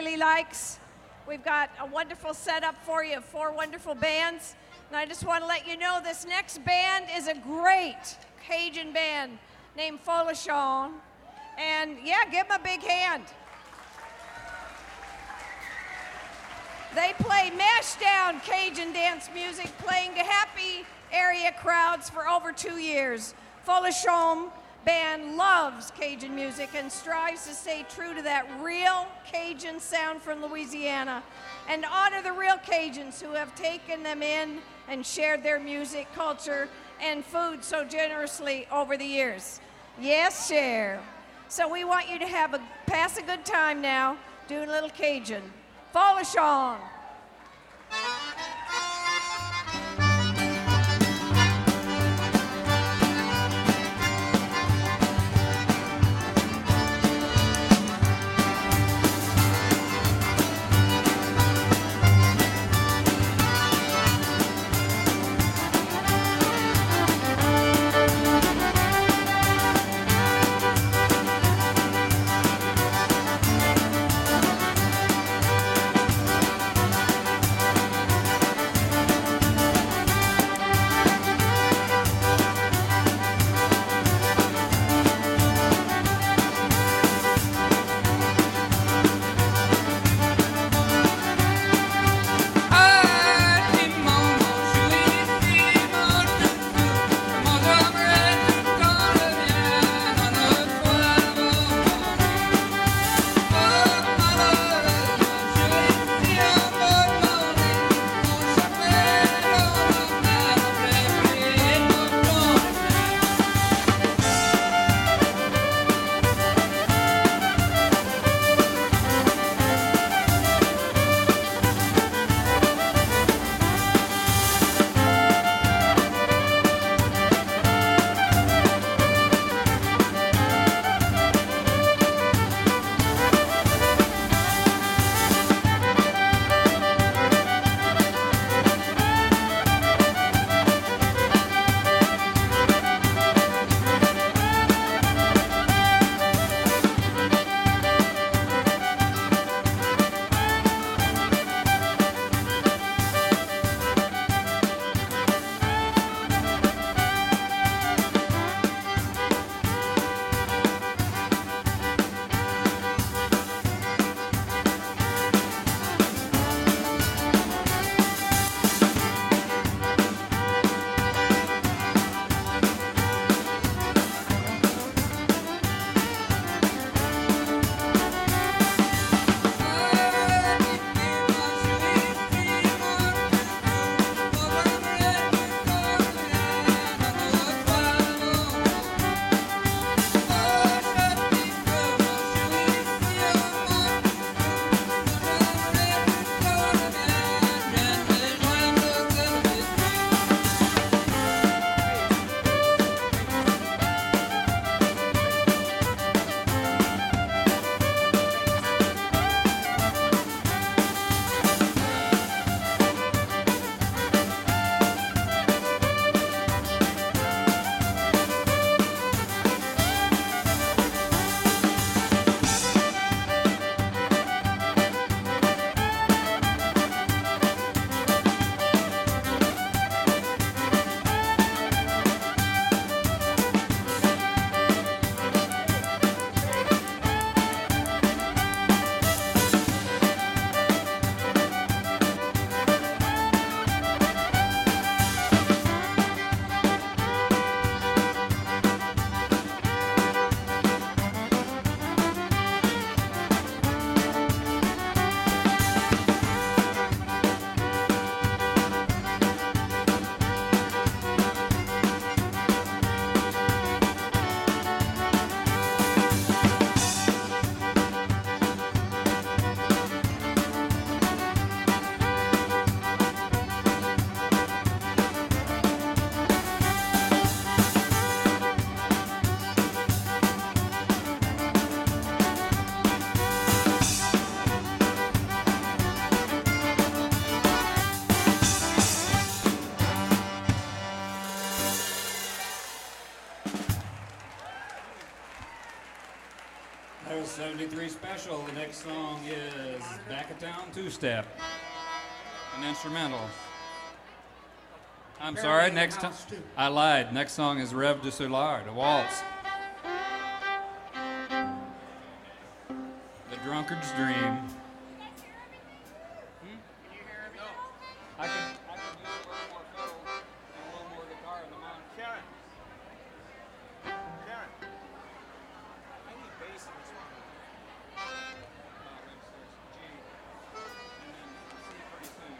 really likes. We've got a wonderful setup for you, 4 wonderful bands. And I just want to let you know this next band is a great Cajun band named Folachon. And yeah, give them a big hand. They play mashed down Cajun dance music, playing to happy area crowds for over 2 years. Folachon band loves Cajun music and strives to stay true to that real Cajun sound from Louisiana and honor the real Cajuns who have taken them in and shared their music, culture, and food so generously over the years. Yes, share. So we want you to pass a good time now, doing a little Cajun. Folachon. is Back of Town Two-Step, an instrumental. I'm sorry, next time, I lied. Next song is Rêve de Soleil, a waltz. The Drunkard's Dream. I can use a little more fiddle and a little more guitar in the mount. Sharon. I need bass in this one. G, and then C pretty soon.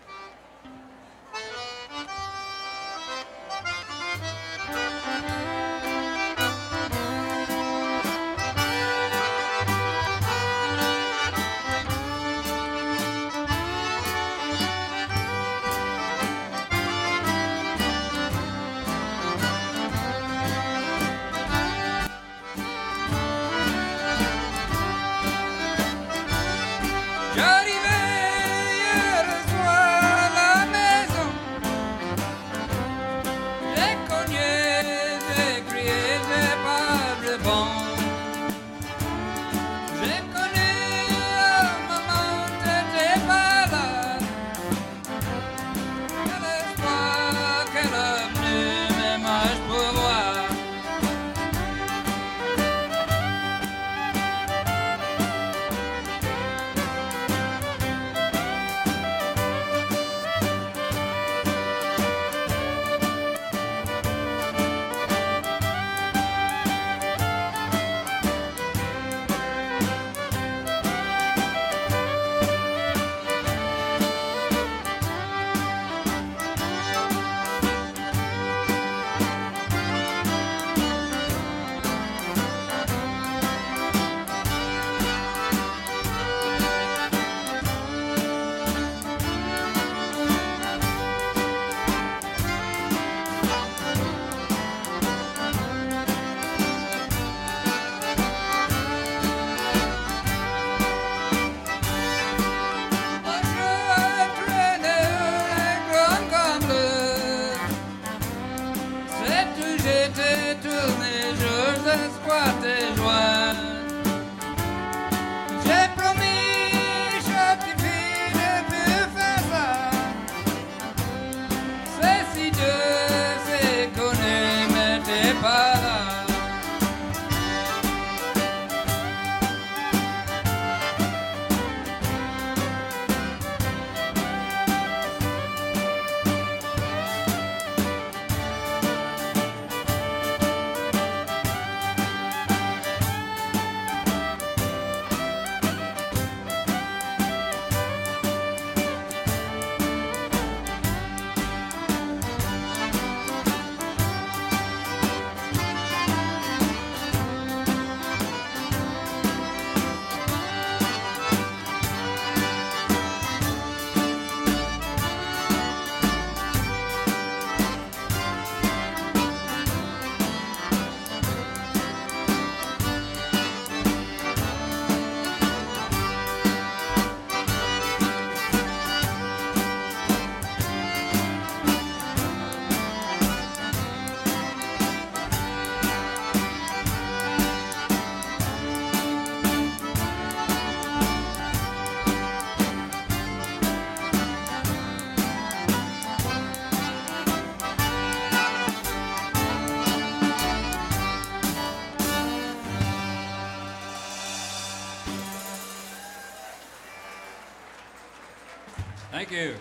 Thank you.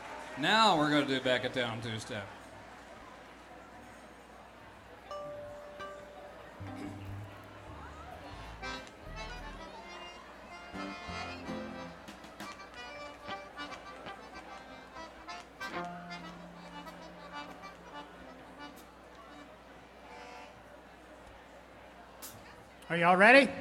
Now we're going to do Back of Town Two-Step. Are y'all ready?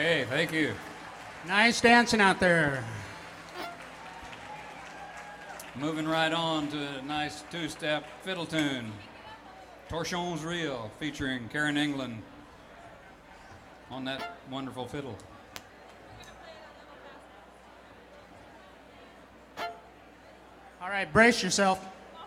Okay, thank you. Nice dancing out there. Moving right on to a nice two-step fiddle tune. Torsions Reel, featuring Karen England on that wonderful fiddle. All right, brace yourself.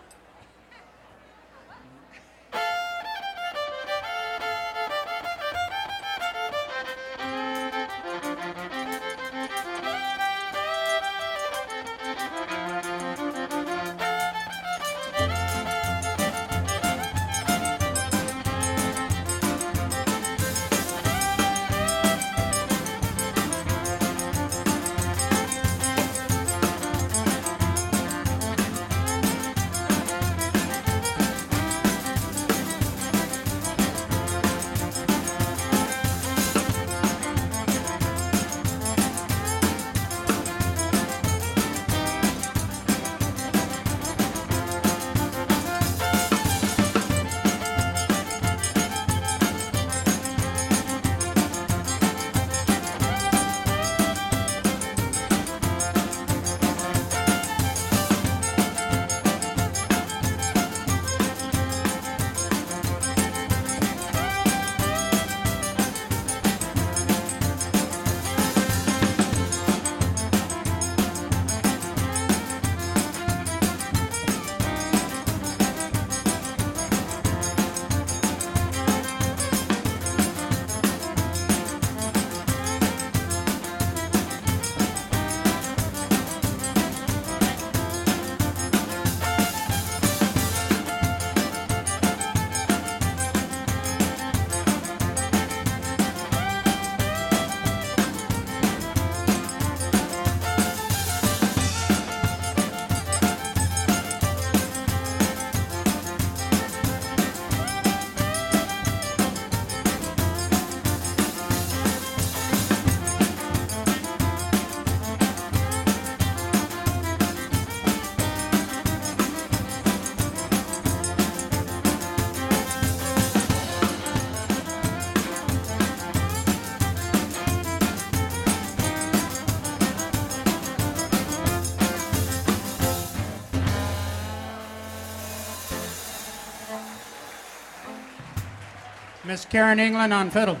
Miss Karen England on fiddle.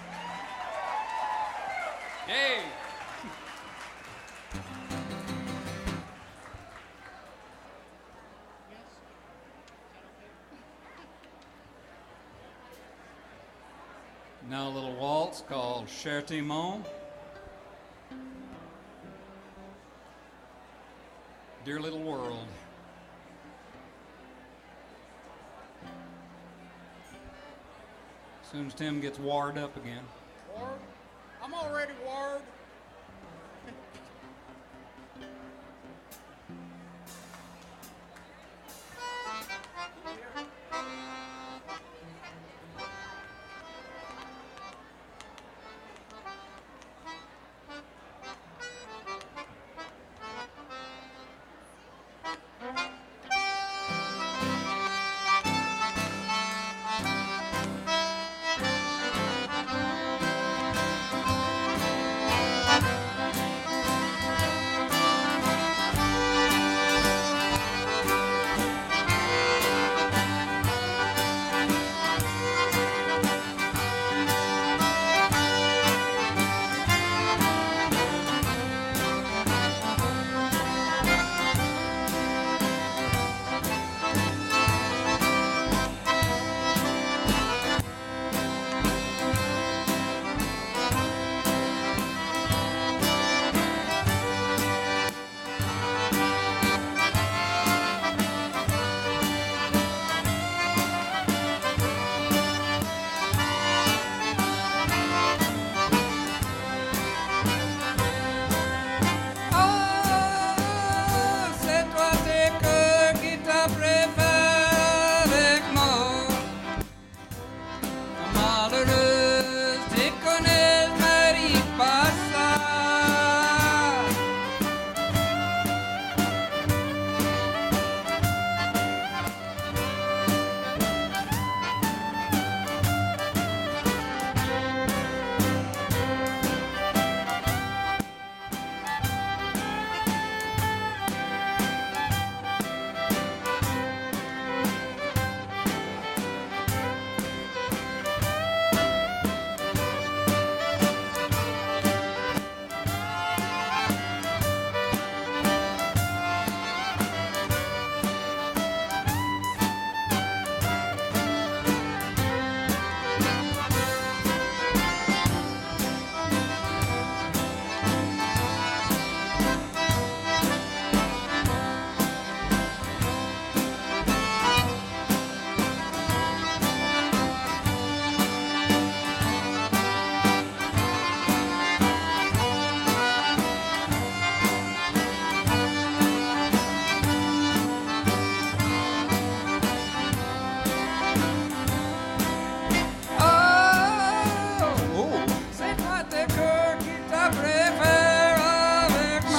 Yay! Now a little waltz called Chertimont. Dear Little World. As soon as Tim gets wired up again. Ward? I'm already wired.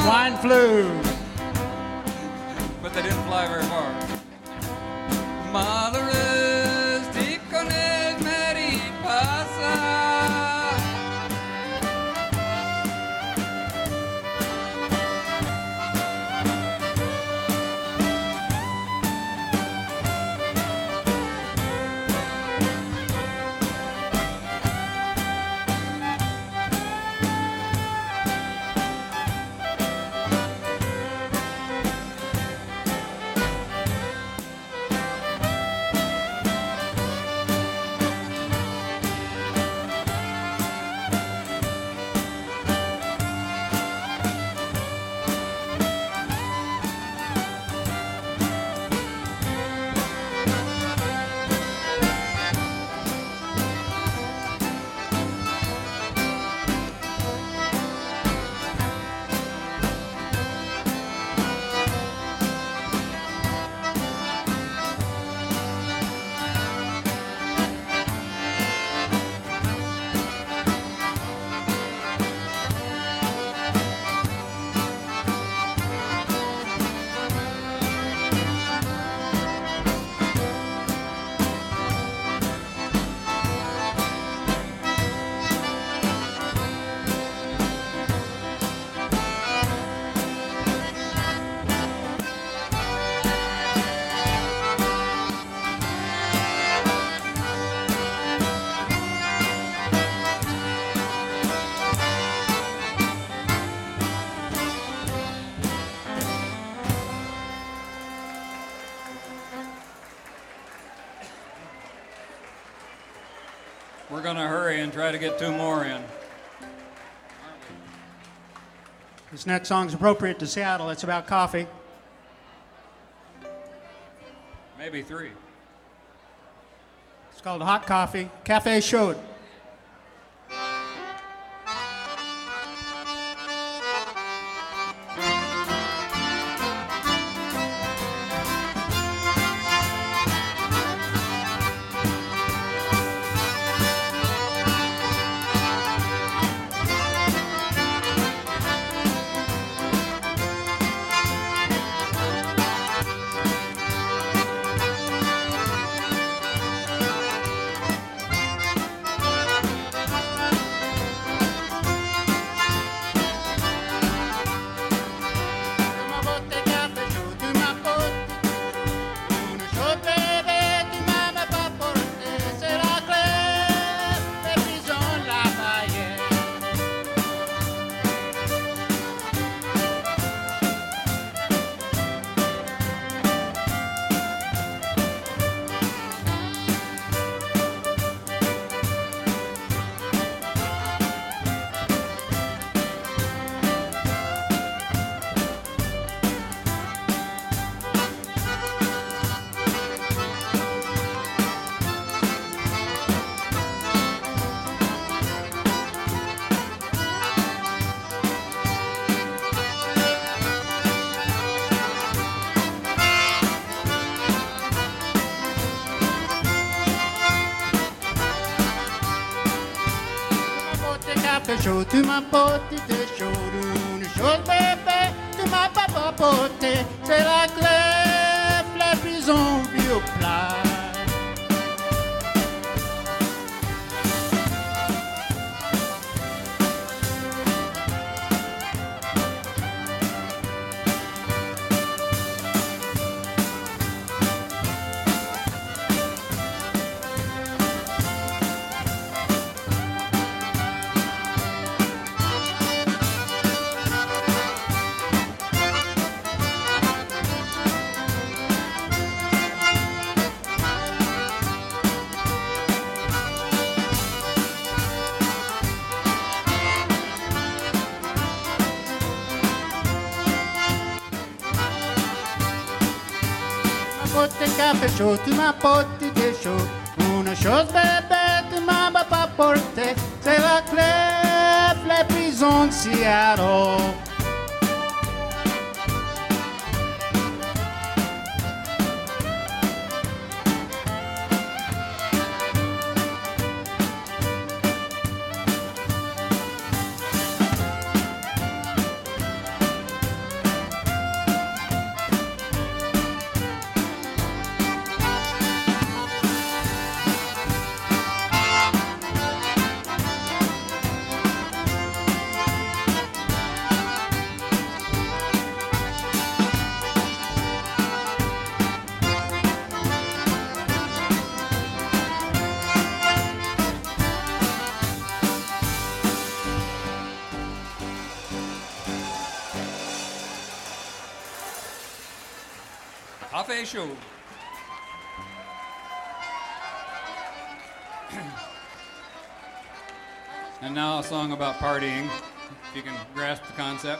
Swine flu. But they didn't fly very far. Madres, ticones, maripasa. We're going to hurry and try to get two more in. This next song's appropriate to Seattle. It's about coffee. Maybe three. It's called Hot Coffee. Cafe Chaude. Chaude, tu m'apportes des chaudes, une chose bébé, tu m'as pas apporté, c'est la clé, la prison vit au plat. Caffè chaud, tu m'apportes des choses. Une chose bébé, tu m'as pas apporté. C'est la clé, les prisons de Seattle. Café chaud. And now a song about partying, if you can grasp the concept.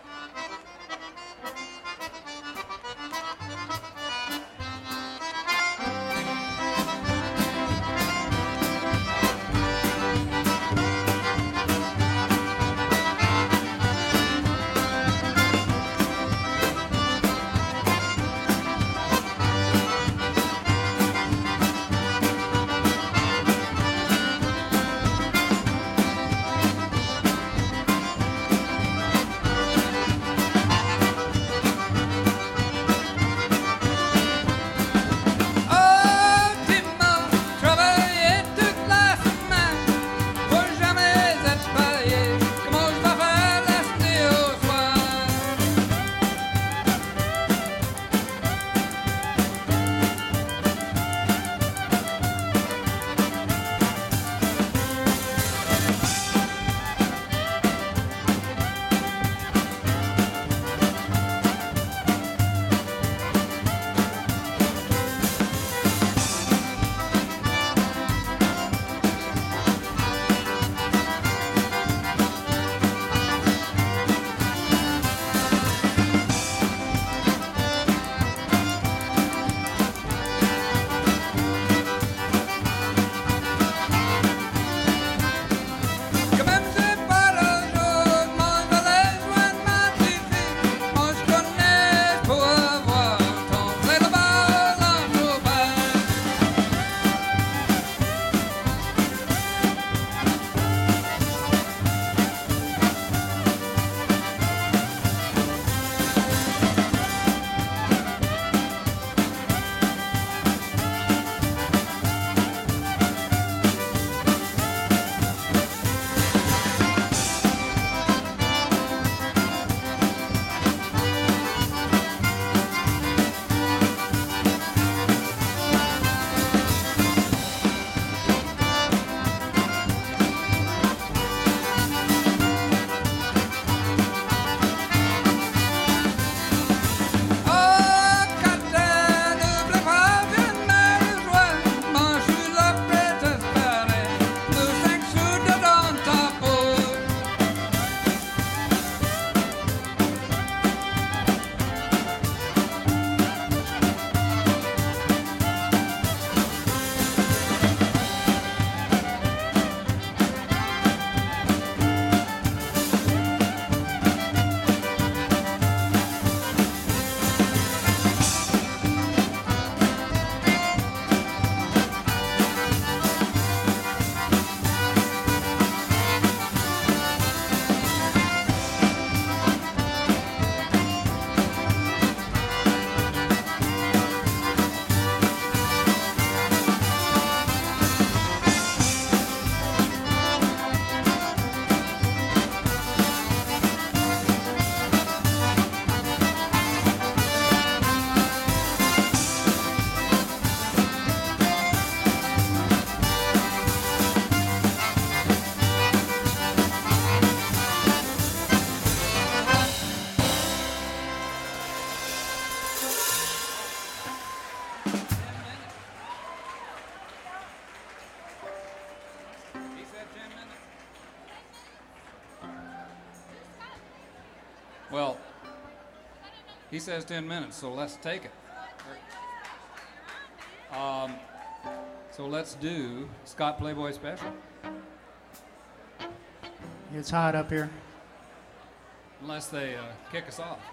Well, he says 10 minutes, so let's take it. So let's do Scott Playboy Special. It's hot up here. Unless they kick us off.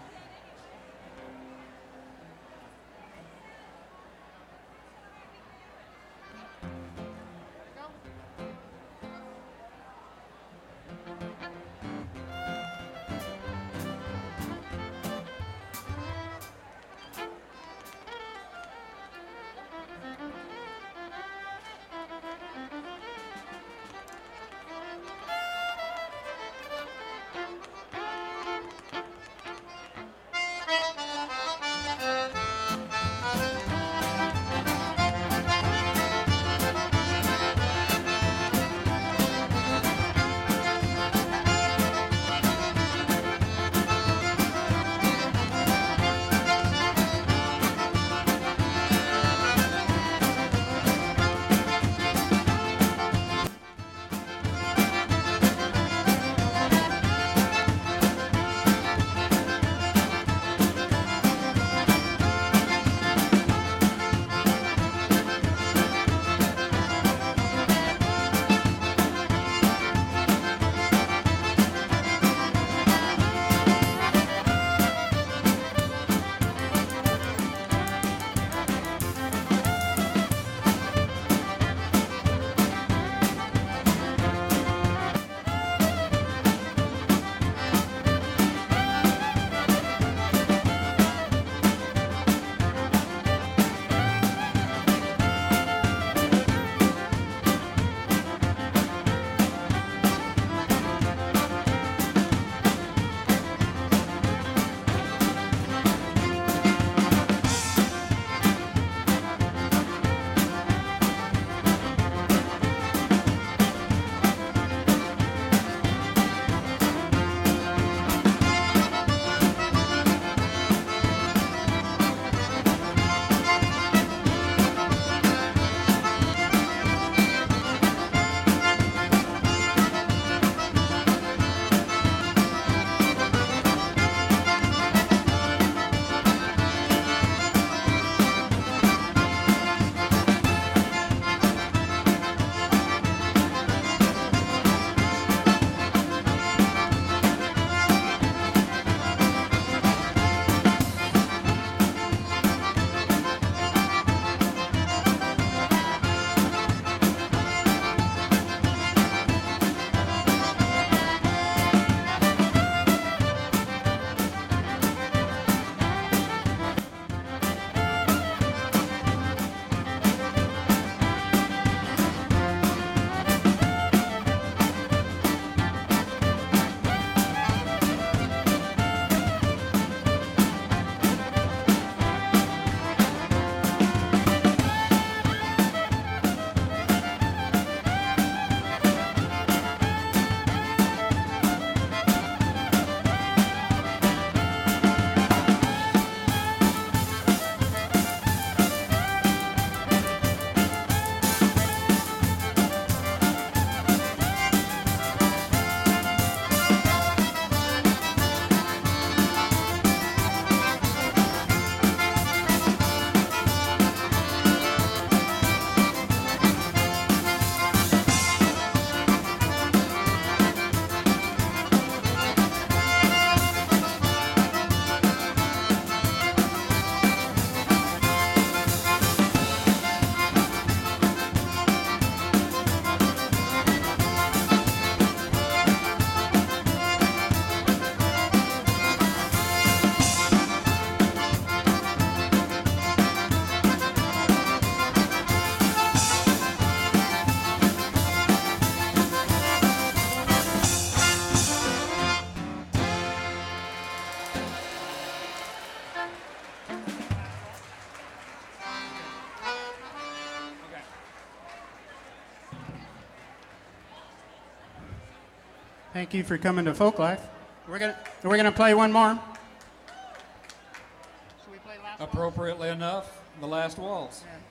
Thank you for coming to Folklife. We're gonna play one more. Should we play last Appropriately enough, the last waltz. Yeah.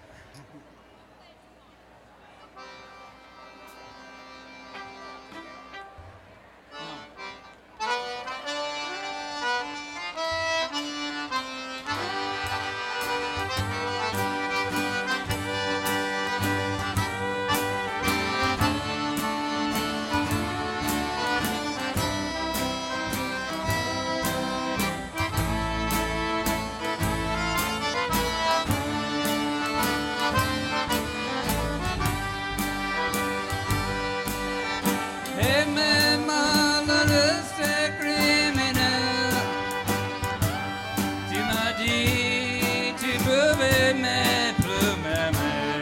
Et mes malheureux, c'est criminel. Tu m'as dit, tu pouvais mais plus m'aimer.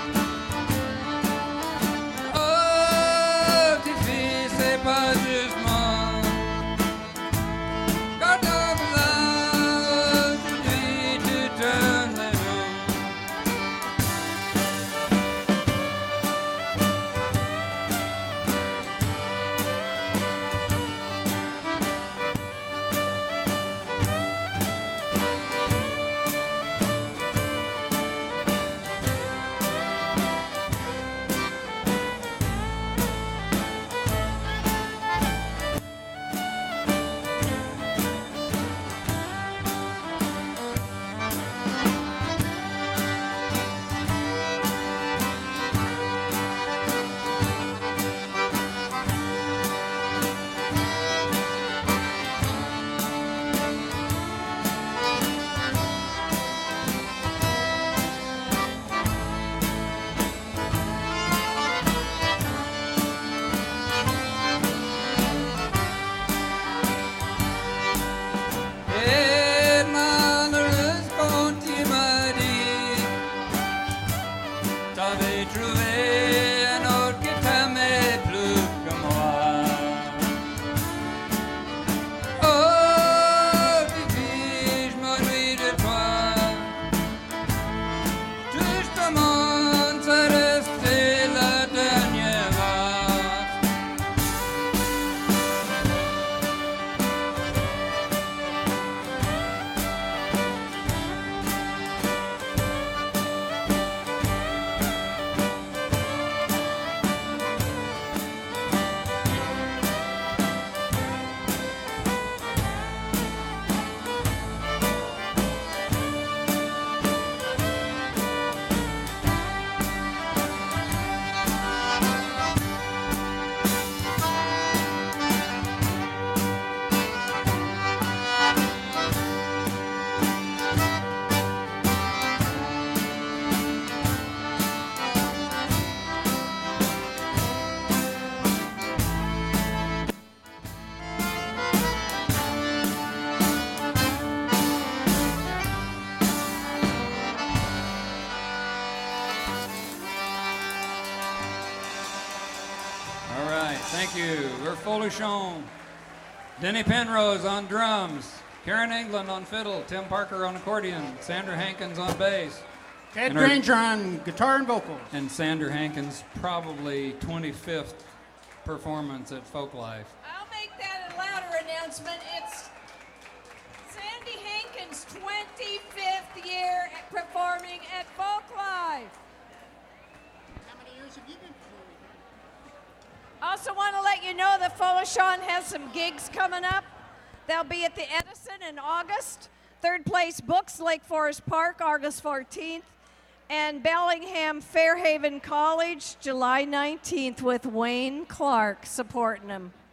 Oh, petite fille, c'est pas jugement. Quand on blanc, aujourd'hui tu donnes les noms. Et malheureuse quand tu m'as dit t'avais trouvé un autre qui t'aimait plus que moi. Oh, petite fille, je m'ennuie de toi. Tout je demande, c'est rester la dernière valse. All right, thank you. We're Folichon. Denny Penrose on drums. Karen England on fiddle. Tim Parker on accordion. Sandra Hankins on bass. Ted And our- Granger on guitar and vocals. And Sandra Hankins' probably 25th performance at Folklife. I'll make that a louder announcement. It's Sandy Hankins' 25th year performing at Folklife. How many years have you been performing? Also want to let you know that Folichon has some gigs coming up. They'll be at the Edison in August. Third Place Books, Lake Forest Park, August 14th. And Bellingham Fairhaven College, July 19th with Wayne Clark supporting them.